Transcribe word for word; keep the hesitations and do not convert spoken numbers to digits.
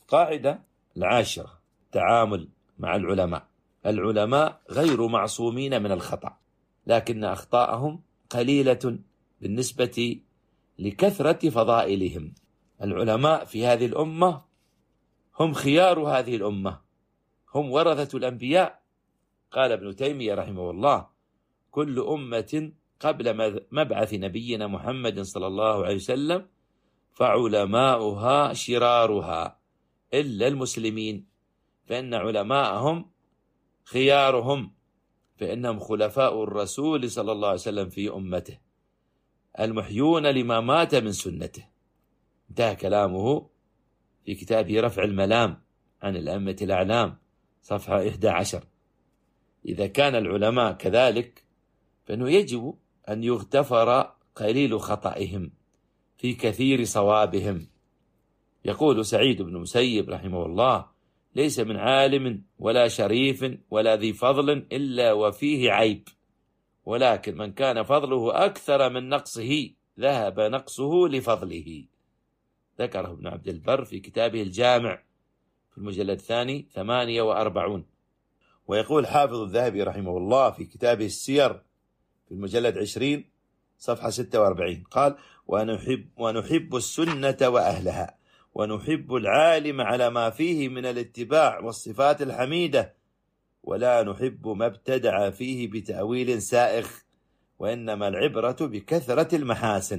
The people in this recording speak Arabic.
قاعدة العاشرة: التعامل مع العلماء. العلماء غير معصومين من الخطأ، لكن أخطاءهم قليلة بالنسبة لكثرة فضائلهم. العلماء في هذه الأمة هم خيار هذه الأمة، هم ورثة الأنبياء. قال ابن تيمية رحمه الله: كل أمة قبل مبعث نبينا محمد صلى الله عليه وسلم فعلماؤها شرارها إلا المسلمين، فإن علماءهم خيارهم، فإنهم خلفاء الرسول صلى الله عليه وسلم في أمته، المحيون لما مات من سنته. انتهى كلامه في كتابه رفع الملام عن الأئمة الأعلام، صفحة إحدى عشر. إذا كان العلماء كذلك فإنه يجب أن يغتفر قليل خطئهم في كثير صوابهم. يقول سعيد بن مسيب رحمه الله: ليس من عالم ولا شريف ولا ذي فضل إلا وفيه عيب، ولكن من كان فضله أكثر من نقصه ذهب نقصه لفضله. ذكره ابن عبد البر في كتابه الجامع في المجلد الثاني ثمانية وأربعون. ويقول حافظ الذهبي رحمه الله في كتابه السير في المجلد عشرين صفحة ستة وأربعين، قال: ونحب, ونحب السنة وأهلها، ونحب العالم على ما فيه من الاتباع والصفات الحميدة، ولا نحب ما ابتدع فيه بتأويل سائغ، وإنما العبرة بكثرة المحاسن.